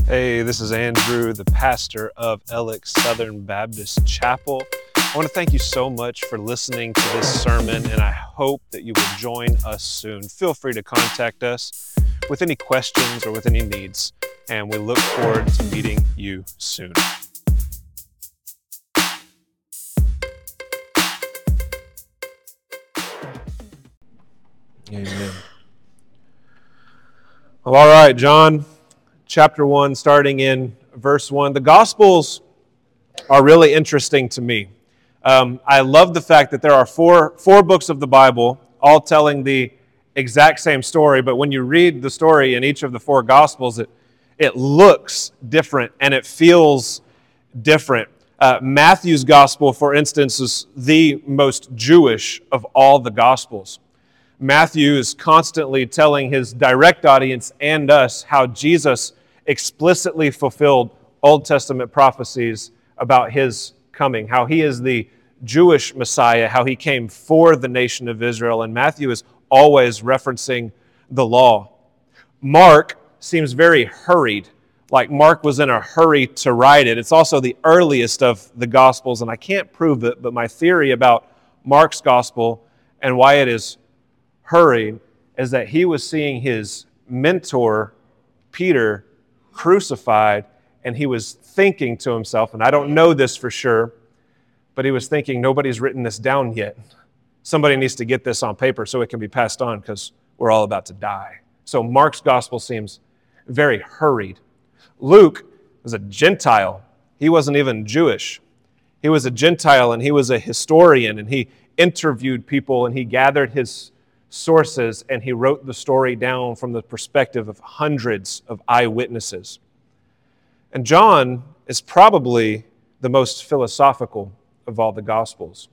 Hey, this is Andrew, the pastor of Ellick Southern Baptist Chapel. I want to thank you so much for listening to this sermon, and I hope that you will join us soon. Feel free to contact us with any questions or with any needs, and we look forward to meeting you soon. Amen. Well, all right, John chapter 1, starting in verse 1. The Gospels are really interesting to me. I love the fact that there are four books of the Bible, all telling the exact same story, but when you read the story in each of the four Gospels, it looks different and it feels different. Matthew's Gospel, for instance, is the most Jewish of all the Gospels. Matthew is constantly telling his direct audience and us how Jesus explicitly fulfilled Old Testament prophecies about his coming, how he is the Jewish Messiah, how he came for the nation of Israel, and Matthew is always referencing the law. Mark seems very hurried, like Mark was in a hurry to write it. It's also the earliest of the Gospels, and I can't prove it, but my theory about Mark's Gospel and why it is hurried is that he was seeing his mentor, Peter, crucified, and he was thinking to himself, and I don't know this for sure, but he was thinking, nobody's written this down yet. Somebody needs to get this on paper so it can be passed on because we're all about to die. So Mark's gospel seems very hurried. Luke was a Gentile. He wasn't even Jewish. He was a Gentile, and he was a historian, and he interviewed people, and he gathered his sources, and he wrote the story down from the perspective of hundreds of eyewitnesses. And John is probably the most philosophical of all the Gospels.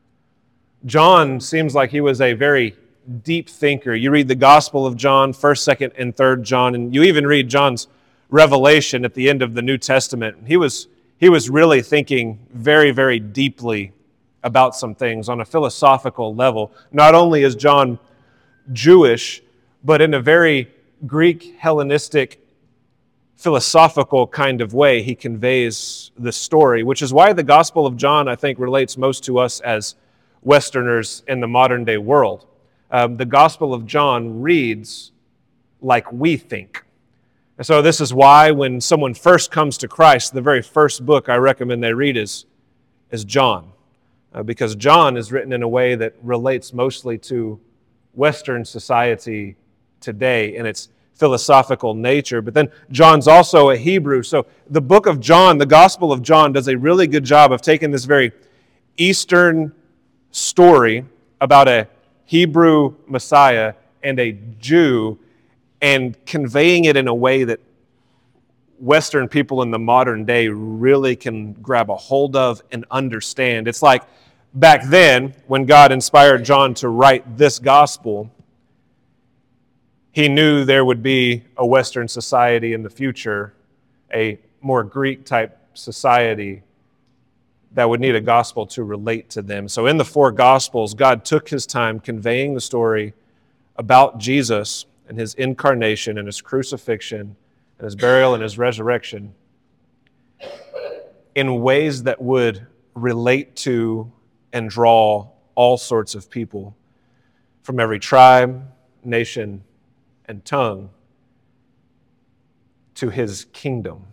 John seems like he was a very deep thinker. You read the Gospel of John, 1st, 2nd, and 3rd John, and you even read John's Revelation at the end of the New Testament. He was really thinking very, very deeply about some things on a philosophical level. Not only is John Jewish, but in a very Greek Hellenistic philosophical kind of way, he conveys the story, which is why the Gospel of John, I think, relates most to us as Westerners in the modern day world. The Gospel of John reads like we think. And so this is why when someone first comes to Christ, the very first book I recommend they read is John. Because John is written in a way that relates mostly to Western society today in its philosophical nature. But then John's also a Hebrew. So the book of John, the Gospel of John, does a really good job of taking this very Eastern story about a Hebrew Messiah and a Jew and conveying it in a way that Western people in the modern day really can grab a hold of and understand. It's like back then, when God inspired John to write this gospel, he knew there would be a Western society in the future, a more Greek-type society that would need a gospel to relate to them. So in the four Gospels, God took his time conveying the story about Jesus and his incarnation and his crucifixion and his burial and his resurrection in ways that would relate to and draw all sorts of people from every tribe, nation, and tongue to his kingdom.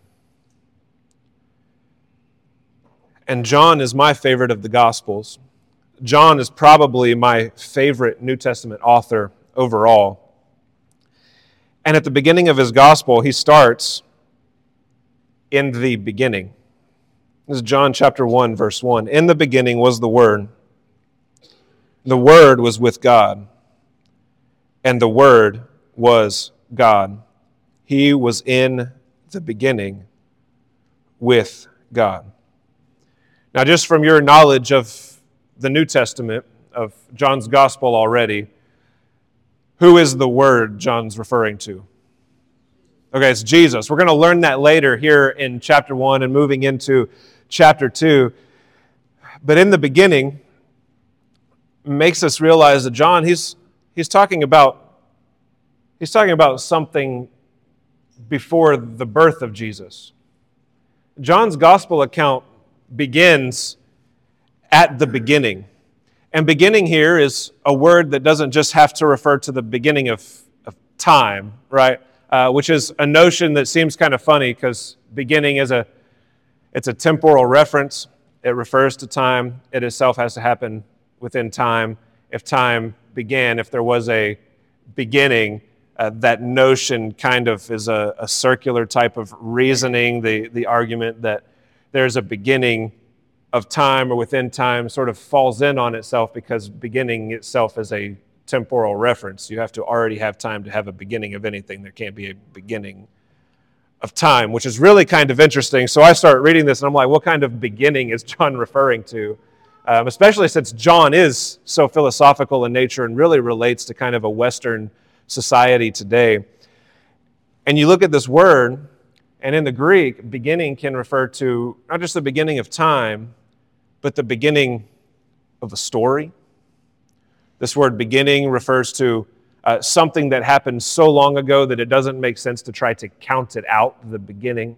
And John is my favorite of the Gospels. John is probably my favorite New Testament author overall. And at the beginning of his Gospel, he starts in the beginning. This is John chapter 1, verse 1. In the beginning was the Word. The Word was with God, and the Word was God. He was in the beginning with God. Now, just from your knowledge of the New Testament, of John's Gospel already, who is the Word John's referring to? Okay, it's Jesus. We're going to learn that later here in chapter 1 and moving into chapter 2. But in the beginning, makes us realize that John, he's talking about something before the birth of Jesus. John's gospel account begins at the beginning. And beginning here is a word that doesn't just have to refer to the beginning of time, right? Which is a notion that seems kind of funny because beginning is it's a temporal reference. It refers to time. It itself has to happen within time. If time began, if there was a beginning, that notion kind of is a circular type of reasoning. The argument that there's a beginning of time or within time sort of falls in on itself because beginning itself is a temporal reference. You have to already have time to have a beginning of anything. There can't be a beginning of time, which is really kind of interesting. So I start reading this and I'm like, what kind of beginning is John referring to? Especially since John is so philosophical in nature and really relates to kind of a Western society today. And you look at this word, and in the Greek, beginning can refer to not just the beginning of time, but the beginning of a story. This word beginning refers to something that happened so long ago that it doesn't make sense to try to count it out, the beginning.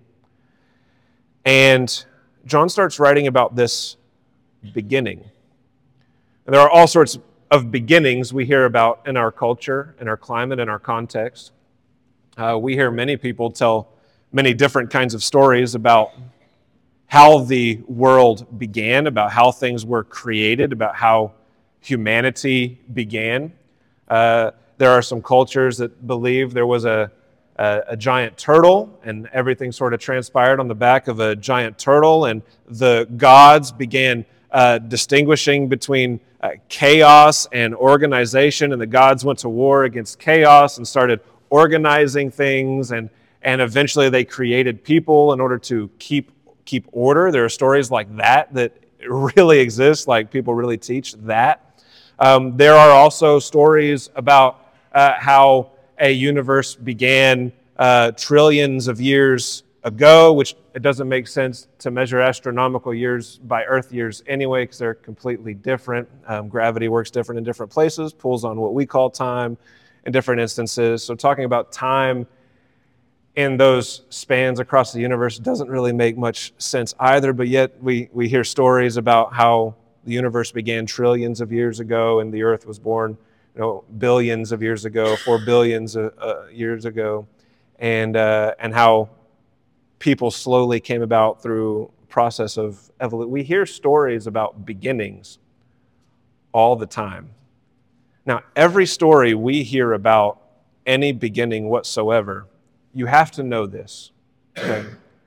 And John starts writing about this beginning. And there are all sorts of beginnings we hear about in our culture, in our climate, in our context. We hear many people tell many different kinds of stories about how the world began, about how things were created, about how humanity began. There are some cultures that believe there was a giant turtle and everything sort of transpired on the back of a giant turtle, and the gods began distinguishing between chaos and organization, and the gods went to war against chaos and started organizing things, and eventually they created people in order to keep order. There are stories like that really exist, like people really teach that. There are also stories about how a universe began trillions of years ago, which it doesn't make sense to measure astronomical years by Earth years anyway, because they're completely different. Gravity works different in different places, pulls on what we call time in different instances. So talking about time in those spans across the universe doesn't really make much sense either, but yet we hear stories about how the universe began trillions of years ago and the Earth was born billions of years ago, 4 billion years ago, and how people slowly came about through a process of evolution. We hear stories about beginnings all the time. Now, every story we hear about any beginning whatsoever, you have to know this. Okay?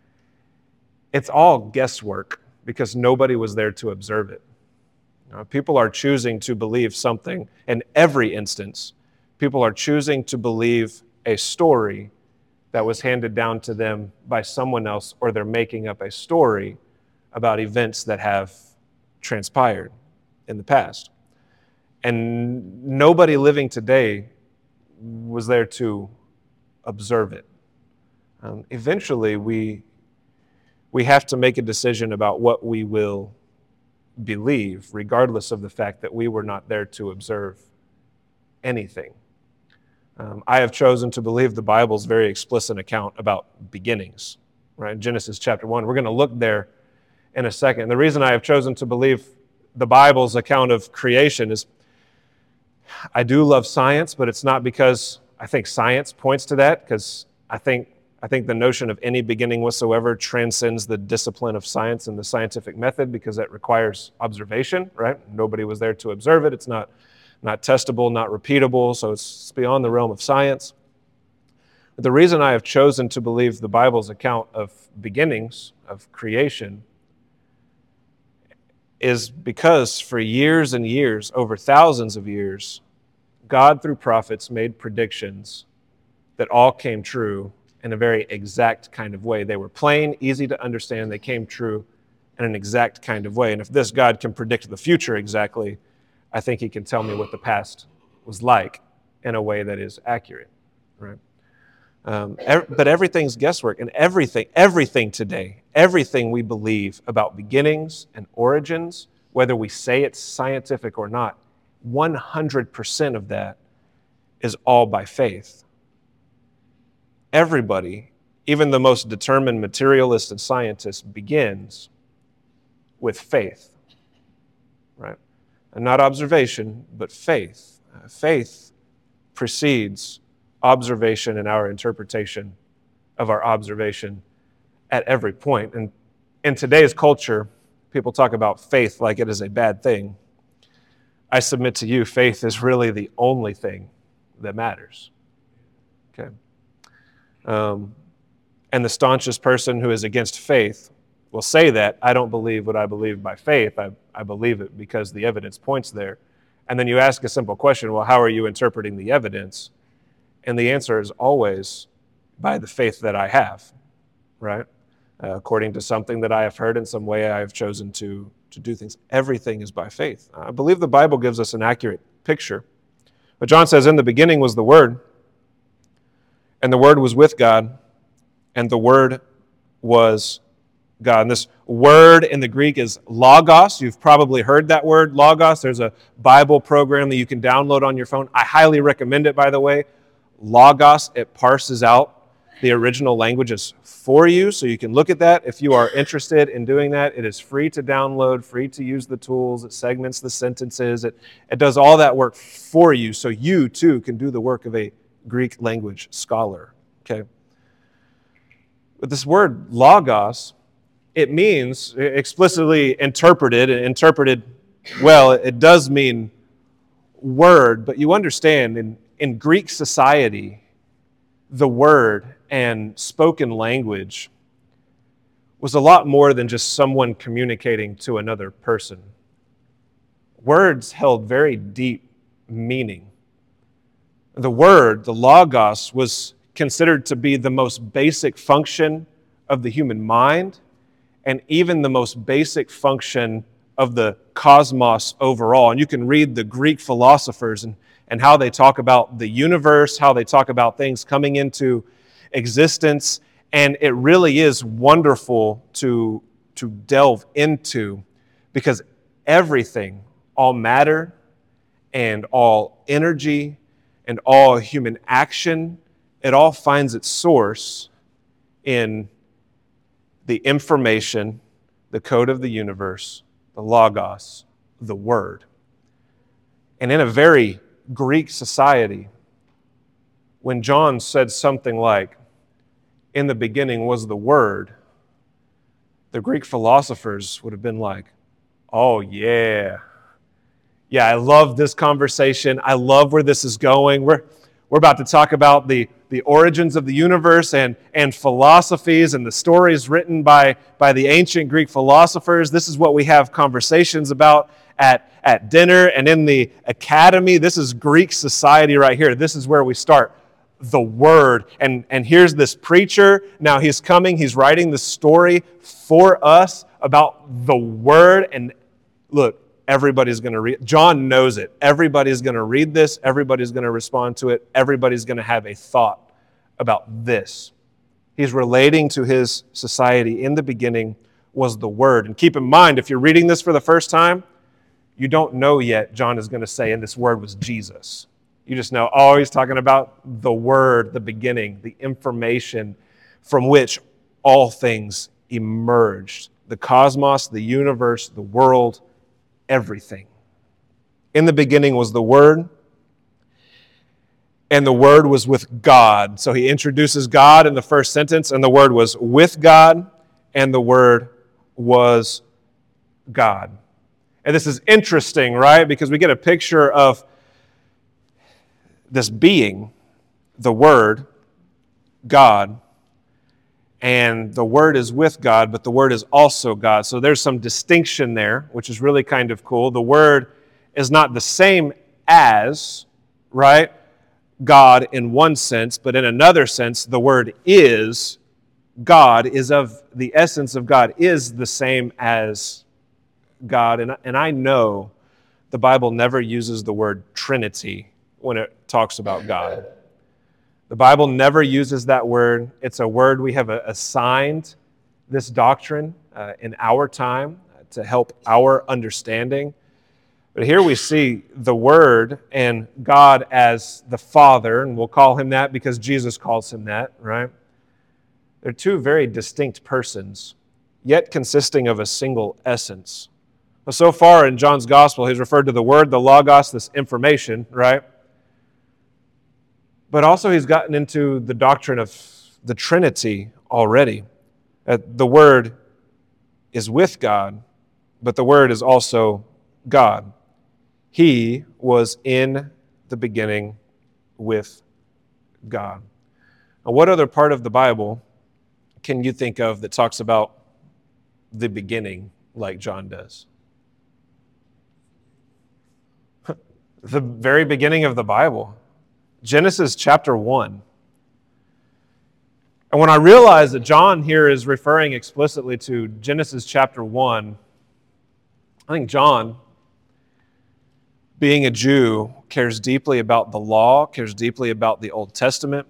It's all guesswork because nobody was there to observe it. People are choosing to believe something in every instance. People are choosing to believe a story that was handed down to them by someone else, or they're making up a story about events that have transpired in the past. And nobody living today was there to observe it. Eventually, we have to make a decision about what we will believe, regardless of the fact that we were not there to observe anything. I have chosen to believe the Bible's very explicit account about beginnings, right? Genesis chapter 1. We're going to look there in a second. The reason I have chosen to believe the Bible's account of creation is I do love science, but it's not because I think science points to that, because I think the notion of any beginning whatsoever transcends the discipline of science and the scientific method, because that requires observation, right? Nobody was there to observe it. It's not testable, not repeatable, so it's beyond the realm of science. But the reason I have chosen to believe the Bible's account of beginnings, of creation, is because for years and years, over thousands of years, God through prophets made predictions that all came true in a very exact kind of way. They were plain, easy to understand. They came true in an exact kind of way. And if this God can predict the future exactly, I think he can tell me what the past was like in a way that is accurate, right? But everything's guesswork, and everything today, everything we believe about beginnings and origins, whether we say it's scientific or not, 100% of that is all by faith. everybody, even the most determined materialist and scientist, begins with faith, right? And not observation, but faith. Faith precedes observation and our interpretation of our observation at every point. And in today's culture, people talk about faith like it is a bad thing. I submit to you, faith is really the only thing that matters. Okay. And the staunchest person who is against faith will say that, I don't believe what I believe by faith. I believe it because the evidence points there. And then you ask a simple question, well, how are you interpreting the evidence? And the answer is always by the faith that I have, right? According to something that I have heard in some way I have chosen to do things. Everything is by faith. I believe the Bible gives us an accurate picture. But John says, in the beginning was the Word, and the Word was with God, and the Word was God. And this word in the Greek is logos. You've probably heard that word, logos. There's a Bible program that you can download on your phone. I highly recommend it, by the way. Logos, it parses out the original languages for you, so you can look at that. If you are interested in doing that, it is free to download, free to use the tools. It segments the sentences. It does all that work for you, so you too can do the work of a Greek language scholar. Okay. But this word logos, it means, explicitly interpreted well, it does mean word, but you understand, in Greek society, the word and spoken language was a lot more than just someone communicating to another person. Words held very deep meaning. The word, the logos, was considered to be the most basic function of the human mind and even the most basic function of the cosmos overall. And you can read the Greek philosophers and how they talk about the universe, how they talk about things coming into existence, and it really is wonderful to delve into, because everything, all matter and all energy and all human action, it all finds its source in the information, the code of the universe, the logos, the word. And in a very Greek society, when John said something like, in the beginning was the Word, the Greek philosophers would have been like, oh yeah, I love this conversation. I love where this is going. We're about to talk about the origins of the universe and philosophies and the stories written by the ancient Greek philosophers. This is what we have conversations about at dinner and in the academy. This is Greek society right here. This is where we start. The Word. And here's this preacher. Now he's coming. He's writing the story for us about the Word. And look, everybody's going to read. John knows it. Everybody's going to read this. Everybody's going to respond to it. Everybody's going to have a thought about this. He's relating to his society. In the beginning was the Word. And keep in mind, if you're reading this for the first time, you don't know yet, John is going to say, and this Word was Jesus. You just know, oh, he's talking about the Word, the beginning, the information from which all things emerged. The cosmos, the universe, the world, everything. In the beginning was the Word, and the Word was with God. So he introduces God in the first sentence, and the Word was with God, and the Word was God. And this is interesting, right? Because we get a picture of this being, the Word, God, and the Word is with God, but the Word is also God. So there's some distinction there, which is really kind of cool. The Word is not the same as, right, God in one sense, but in another sense, the Word is God, is of the essence of God, is the same as God. And I know the Bible never uses the word Trinity when it talks about God. The Bible never uses that word. It's a word we have assigned this doctrine in our time to help our understanding. But here we see the Word and God as the Father, and we'll call him that because Jesus calls him that, right? They're two very distinct persons, yet consisting of a single essence. So far in John's Gospel, he's referred to the Word, the Logos, this information, right? But also he's gotten into the doctrine of the Trinity already. The Word is with God, but the Word is also God. He was in the beginning with God. Now, what other part of the Bible can you think of that talks about the beginning like John does? The very beginning of the Bible, Genesis chapter 1. And when I realize that John here is referring explicitly to Genesis chapter 1, I think John, being a Jew, cares deeply about the law, cares deeply about the Old Testament.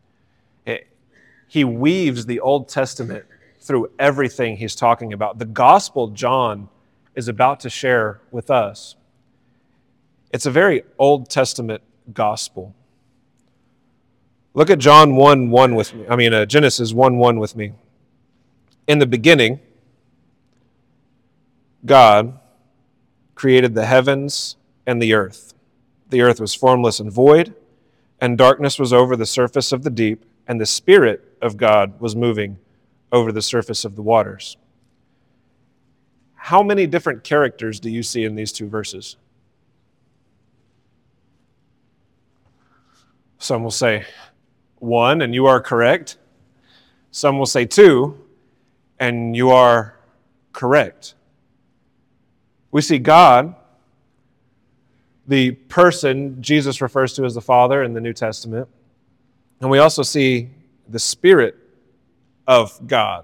He weaves the Old Testament through everything he's talking about. The gospel John is about to share with us, it's a very Old Testament gospel. Look at John 1:1 with me. Genesis 1:1 with me. In the beginning, God created the heavens and the earth. The earth was formless and void, and darkness was over the surface of the deep, and the Spirit of God was moving over the surface of the waters. How many different characters do you see in these two verses? Some will say 1, and you are correct. Some will say 2, and you are correct. We see God, the person Jesus refers to as the Father in the New Testament, and we also see the Spirit of God.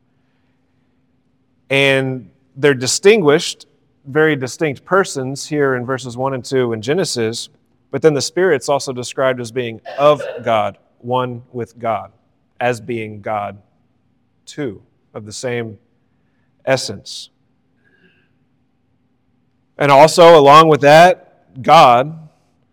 And they're distinguished, very distinct persons here in verses 1 and 2 in Genesis, but then the Spirit's also described as being of God, one with God, as being God too, of the same essence. And also, along with that, God,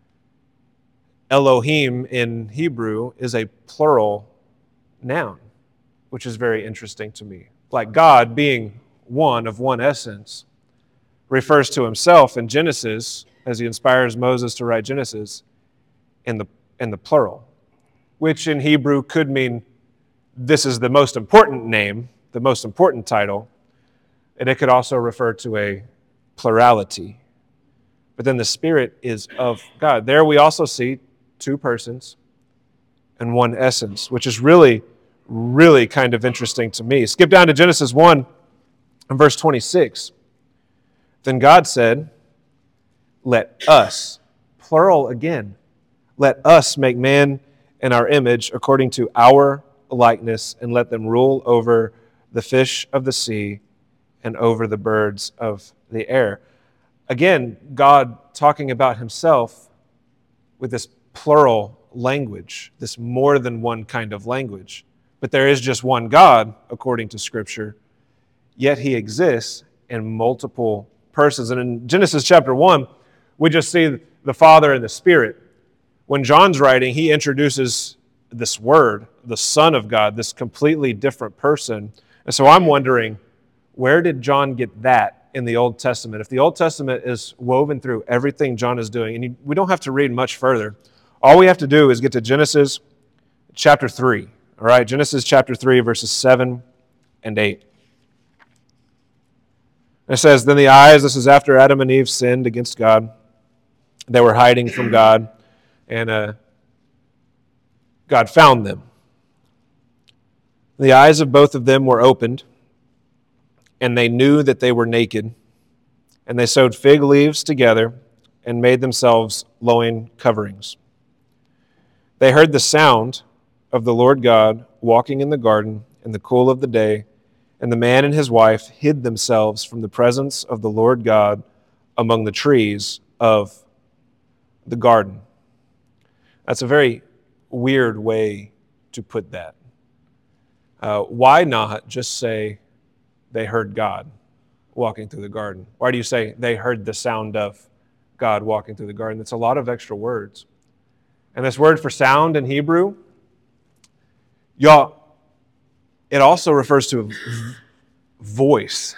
Elohim in Hebrew, is a plural noun, which is very interesting to me. Like God being one of one essence refers to himself in Genesis, as he inspires Moses to write Genesis, in the plural, which in Hebrew could mean this is the most important name, the most important title, and it could also refer to a plurality. But then the Spirit is of God. There we also see two persons and one essence, which is really, really kind of interesting to me. Skip down to Genesis 1 and verse 26. Then God said, let us, plural again, let us make man in our image according to our likeness, and let them rule over the fish of the sea and over the birds of the air. Again, God talking about himself with this plural language, this more than one kind of language. But there is just one God, according to Scripture, yet he exists in multiple persons. And in Genesis chapter 1, we just see the Father and the Spirit. When John's writing, he introduces this Word, the Son of God, this completely different person. And so I'm wondering, where did John get that in the Old Testament? If the Old Testament is woven through everything John is doing, and we don't have to read much further. All we have to do is get to Genesis chapter 3. All right, Genesis chapter 3, verses 7 and 8. It says, then the eyes, this is after Adam and Eve sinned against God. They were hiding from God, and God found them. The eyes of both of them were opened, and they knew that they were naked, and they sewed fig leaves together and made themselves loin coverings. They heard the sound of the Lord God walking in the garden in the cool of the day, and the man and his wife hid themselves from the presence of the Lord God among the trees of the garden. That's a very weird way to put that. Why not just say they heard God walking through the garden? Why do you say they heard the sound of God walking through the garden. It's a lot of extra words. And this word for sound in Hebrew, y'all, it also refers to a voice.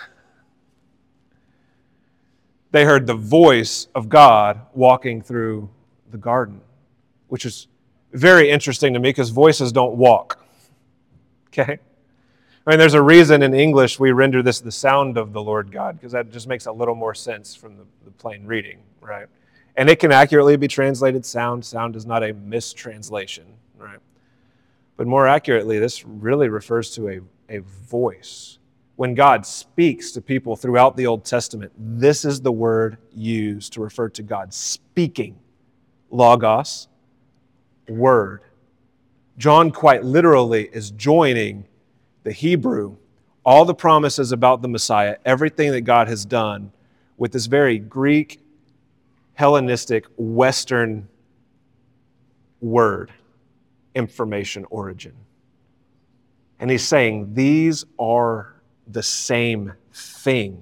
They heard the voice of God walking through the garden, which is very interesting to me because voices don't walk. Okay? I mean, there's a reason in English we render this the sound of the Lord God, because that just makes a little more sense from the plain reading, right? And it can accurately be translated sound. Sound is not a mistranslation, right? But more accurately, this really refers to a voice. When God speaks to people throughout the Old Testament, this is the word used to refer to God speaking. Logos, word. John quite literally is joining the Hebrew, all the promises about the Messiah, everything that God has done, with this very Greek, Hellenistic, Western word, information origin. And he's saying these are the same thing.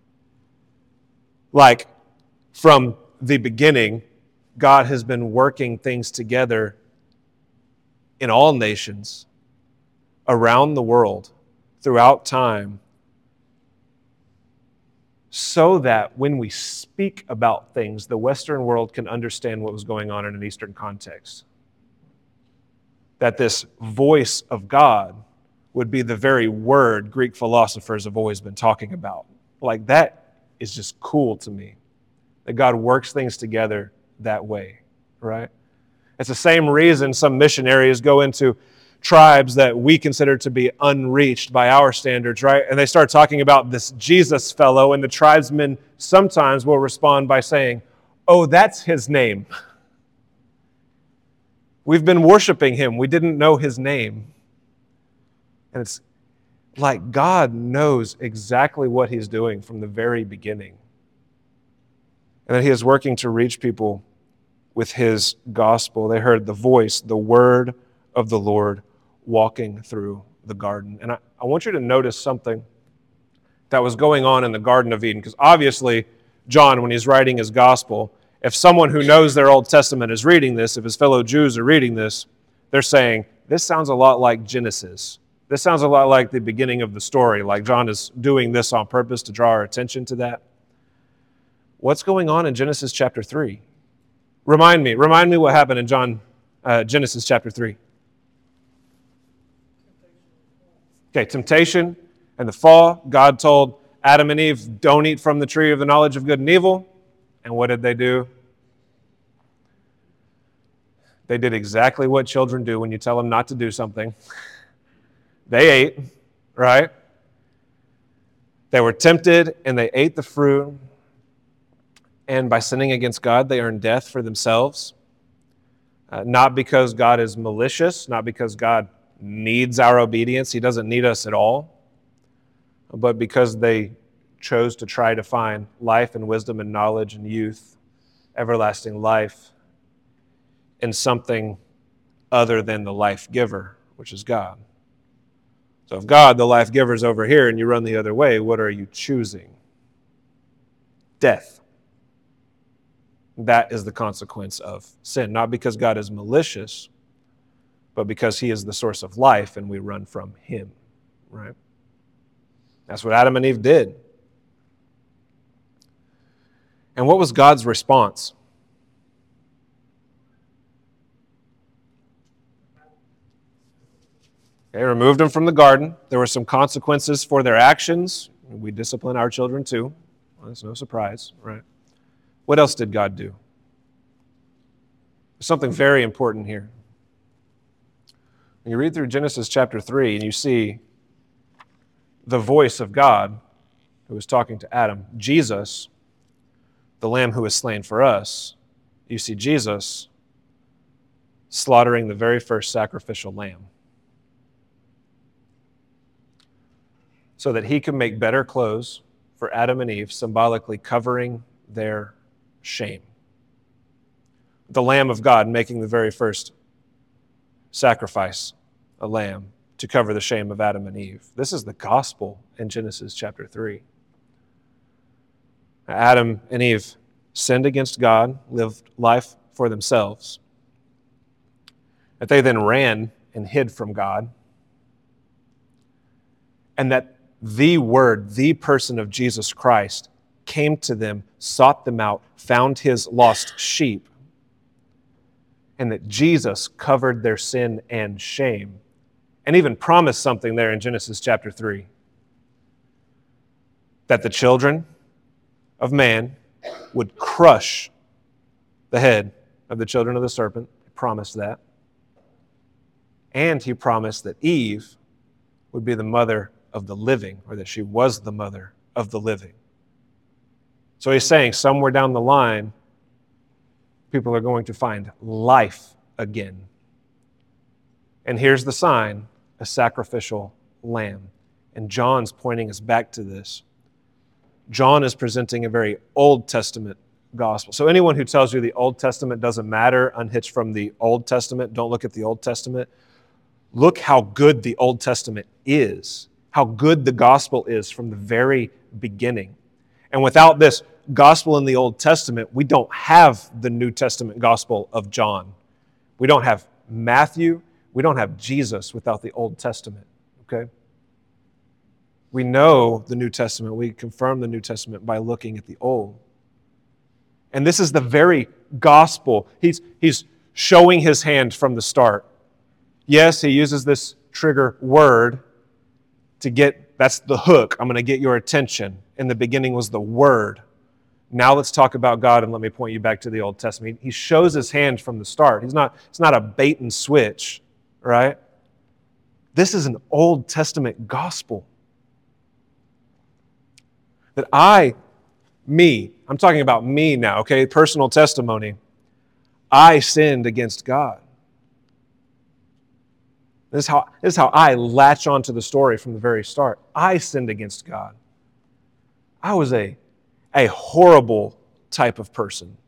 Like from the beginning, God has been working things together in all nations, around the world, throughout time, so that when we speak about things, the Western world can understand what was going on in an Eastern context. That this voice of God would be the very word Greek philosophers have always been talking about. Like, that is just cool to me, that God works things together that way, right? It's the same reason some missionaries go into tribes that we consider to be unreached by our standards, right? And they start talking about this Jesus fellow, and the tribesmen sometimes will respond by saying, "Oh, that's his name. We've been worshiping him. We didn't know his name." And it's like God knows exactly what he's doing from the very beginning. And that he is working to reach people with his gospel. They heard the voice, the word of the Lord walking through the garden. And I want you to notice something that was going on in the Garden of Eden, because obviously John, when he's writing his gospel, if someone who knows their Old Testament is reading this, if his fellow Jews are reading this, they're saying, this sounds a lot like Genesis. This sounds a lot like the beginning of the story, like John is doing this on purpose to draw our attention to that. What's going on in Genesis chapter 3? Remind me what happened in Genesis chapter 3. Okay, temptation and the fall. God told Adam and Eve, don't eat from the tree of the knowledge of good and evil. And what did they do? They did exactly what children do when you tell them not to do something. They ate, right? They were tempted and they ate the fruit. And by sinning against God, they earned death for themselves. Not because God is malicious, not because God needs our obedience. He doesn't need us at all. But because they chose to try to find life and wisdom and knowledge and youth, everlasting life, in something other than the life giver, which is God. So if God, the life giver, is over here and you run the other way, what are you choosing? Death. That is the consequence of sin. Not because God is malicious, but because he is the source of life and we run from him, right? That's what Adam and Eve did. And what was God's response? They removed them from the garden. There were some consequences for their actions. We discipline our children too. Well, that's no surprise, right? What else did God do? There's something very important here. When you read through Genesis chapter 3 and you see the voice of God who was talking to Adam, Jesus, the Lamb who was slain for us, you see Jesus slaughtering the very first sacrificial lamb so that he could make better clothes for Adam and Eve, symbolically covering their shame. The Lamb of God making the very first sacrifice, a lamb, to cover the shame of Adam and Eve. This is the gospel in Genesis chapter 3. Adam and Eve sinned against God, lived life for themselves, that they then ran and hid from God, and that the Word, the person of Jesus Christ, came to them, sought them out, found his lost sheep, and that Jesus covered their sin and shame, and even promised something there in Genesis chapter 3, that the children of man would crush the head of the children of the serpent. He promised that. And he promised that Eve would be the mother of the living, or that she was the mother of the living. So he's saying somewhere down the line, people are going to find life again. And here's the sign, a sacrificial lamb. And John's pointing us back to this. John is presenting a very Old Testament gospel. So anyone who tells you the Old Testament doesn't matter, unhitched from the Old Testament, don't look at the Old Testament. Look how good the Old Testament is, how good the gospel is from the very beginning. And without this gospel in the Old Testament, we don't have the New Testament gospel of John. We don't have Matthew. We don't have Jesus without the Old Testament, okay? We know the New Testament. We confirm the New Testament by looking at the Old. And this is the very gospel. He's showing his hand from the start. Yes, he uses this trigger word to get, that's the hook. I'm going to get your attention. In the beginning was the Word. Now let's talk about God, and let me point you back to the Old Testament. He shows his hand from the start. It's not a bait and switch, right? This is an Old Testament gospel. That I'm talking about me now, okay? Personal testimony. I sinned against God. This is how I latch onto the story from the very start. I sinned against God. I was a horrible type of person.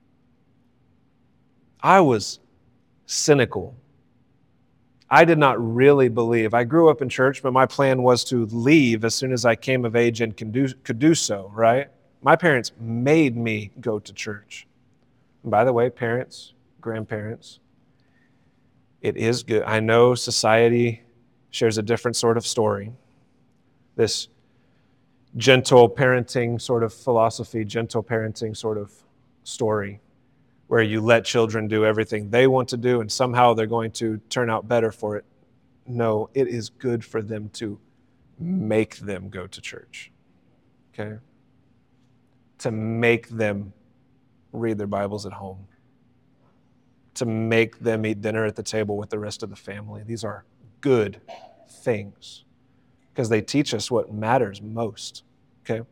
I was cynical. I did not really believe. I grew up in church, but my plan was to leave as soon as I came of age and could do so, right? My parents made me go to church. And by the way, parents, grandparents, it is good. I know society shares a different sort of story. This gentle parenting sort of philosophy, gentle parenting sort of story, where you let children do everything they want to do and somehow they're going to turn out better for it. No, it is good for them to make them go to church, okay? To make them read their Bibles at home, to make them eat dinner at the table with the rest of the family. These are good things because they teach us what matters most, okay?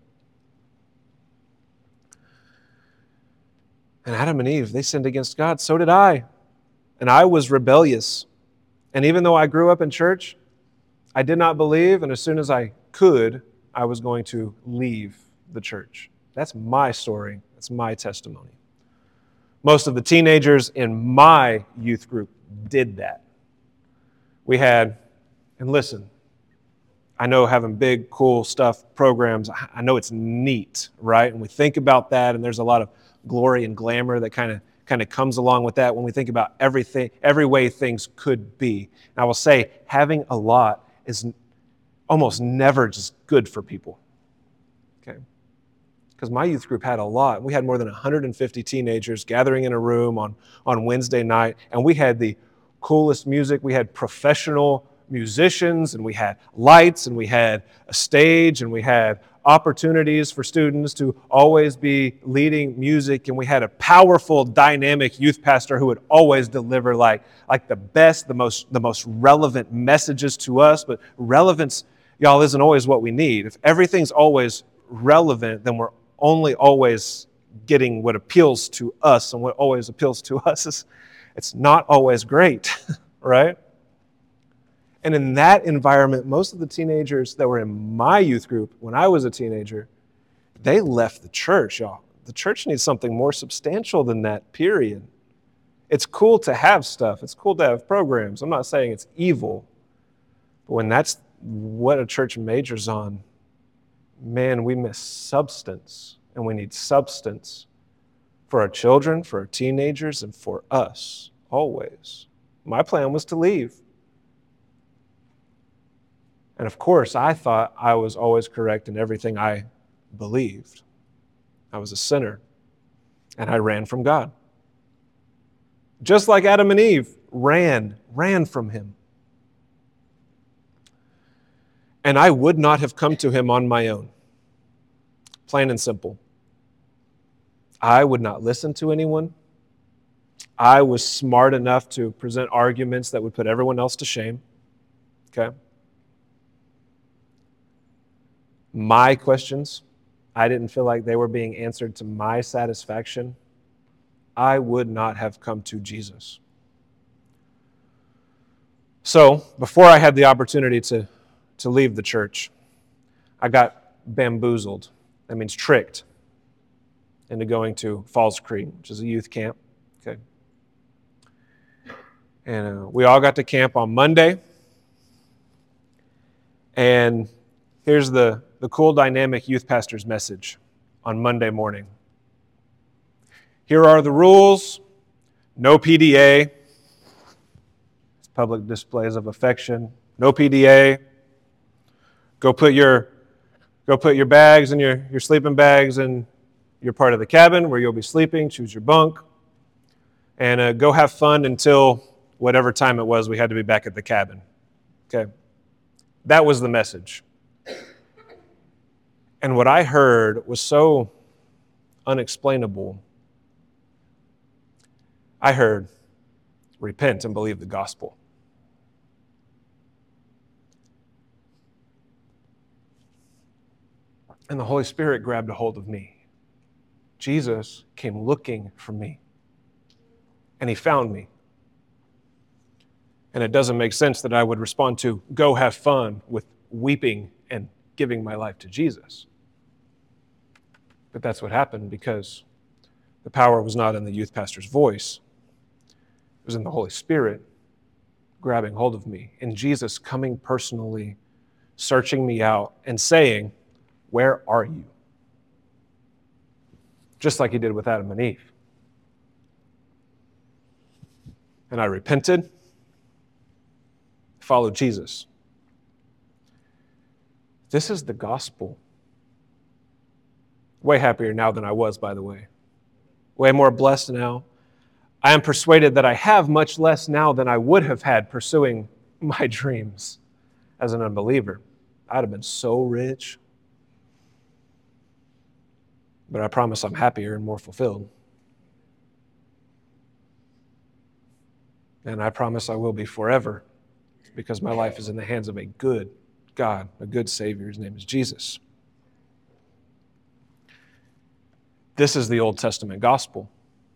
And Adam and Eve, they sinned against God. So did I. And I was rebellious. And even though I grew up in church, I did not believe, and as soon as I could, I was going to leave the church. That's my story. That's my testimony. Most of the teenagers in my youth group did that. We had, and listen, I know having big, cool stuff, programs, I know it's neat, right? And we think about that, and there's a lot of glory and glamour that kind of comes along with that when we think about everything, every way things could be. And I will say, having a lot is almost never just good for people, okay? Because my youth group had a lot. We had more than 150 teenagers gathering in a room on Wednesday night, and we had the coolest music. We had professional musicians, and we had lights, and we had a stage, and we had opportunities for students to always be leading music, and we had a powerful, dynamic youth pastor who would always deliver like the best, the most relevant messages to us. But relevance, y'all, isn't always what we need. If everything's always relevant, then we're only always getting what appeals to us, and what always appeals to us is it's not always great, right? And in that environment, most of the teenagers that were in my youth group when I was a teenager, they left the church, y'all. The church needs something more substantial than that, period. It's cool to have stuff. It's cool to have programs. I'm not saying it's evil. But when that's what a church majors on, man, we miss substance. And we need substance for our children, for our teenagers, and for us, always. My plan was to leave. And of course, I thought I was always correct in everything I believed. I was a sinner, and I ran from God. Just like Adam and Eve ran from him. And I would not have come to him on my own. Plain and simple. I would not listen to anyone. I was smart enough to present arguments that would put everyone else to shame. Okay? My questions, I didn't feel like they were being answered to my satisfaction. I would not have come to Jesus. So, before I had the opportunity to leave the church, I got bamboozled. That means tricked into going to Falls Creek, which is a youth camp. Okay. And we all got to camp on Monday. And here's the cool dynamic youth pastor's message on Monday morning. Here are the rules. No PDA. It's public displays of affection. No PDA. Go put your bags and your sleeping bags in your part of the cabin where you'll be sleeping. Choose your bunk. And go have fun until whatever time it was we had to be back at the cabin. Okay? That was the message. And what I heard was so unexplainable. I heard, repent and believe the gospel. And the Holy Spirit grabbed a hold of me. Jesus came looking for me. And he found me. And it doesn't make sense that I would respond to go have fun with weeping and giving my life to Jesus. But that's what happened because the power was not in the youth pastor's voice. It was in the Holy Spirit grabbing hold of me. And Jesus coming personally, searching me out and saying, "Where are you?" Just like he did with Adam and Eve. And I repented, followed Jesus. This is the gospel. Way happier now than I was, by the way. Way more blessed now. I am persuaded that I have much less now than I would have had pursuing my dreams as an unbeliever. I'd have been so rich. But I promise I'm happier and more fulfilled. And I promise I will be forever because my life is in the hands of a good God, a good Savior. His name is Jesus. This is the Old Testament gospel.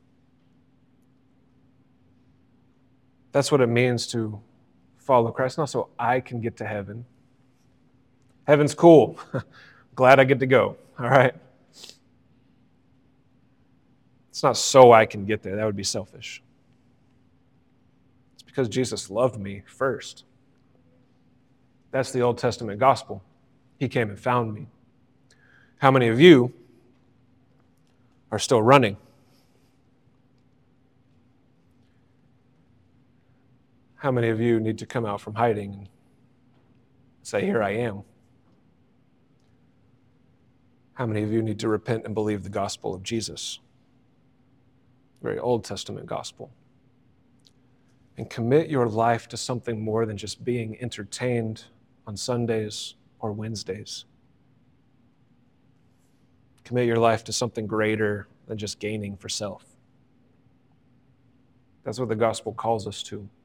That's what it means to follow Christ, not so I can get to heaven. Heaven's cool. Glad I get to go, all right? It's not so I can get there. That would be selfish. It's because Jesus loved me first. That's the Old Testament gospel. He came and found me. How many of you are still running? How many of you need to come out from hiding and say, "Here I am"? How many of you need to repent and believe the gospel of Jesus? Very Old Testament gospel. And commit your life to something more than just being entertained on Sundays or Wednesdays. Commit your life to something greater than just gaining for self. That's what the gospel calls us to.